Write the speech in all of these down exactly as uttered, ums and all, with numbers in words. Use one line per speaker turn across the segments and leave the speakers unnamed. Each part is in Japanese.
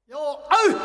よあう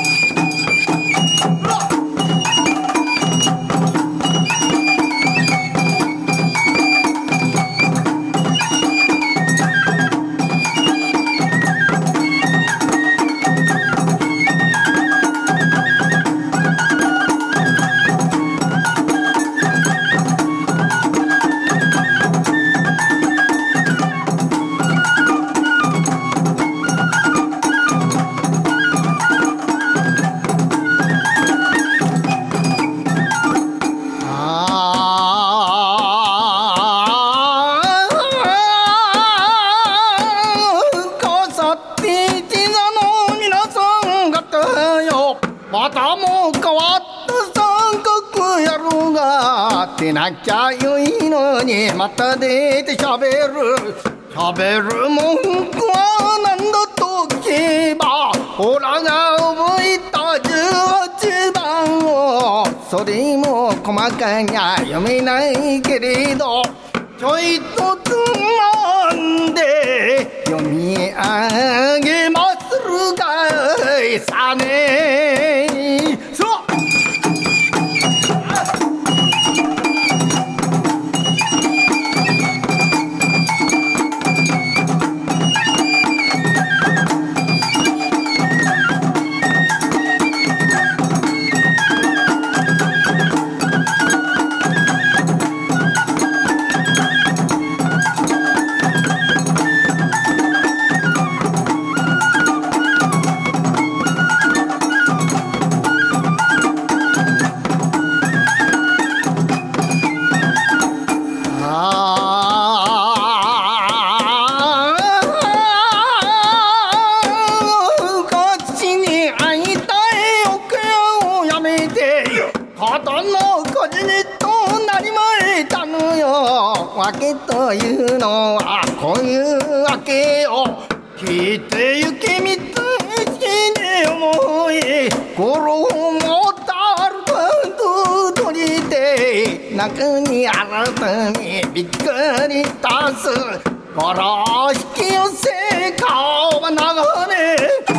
またも変わった三角野郎が出なきゃよいのにまた出てしゃべるしゃべる文句は何だと聞けばオラが覚えたじゅうはちばんをそれも細かには読めないけれどちょいとつまんで読み上げまするがいさねそうわけというのはこういうわけよ聞いてゆけみたいに思い心をもたると取りて中に改めびっくりたす心引き寄せ顔は流れ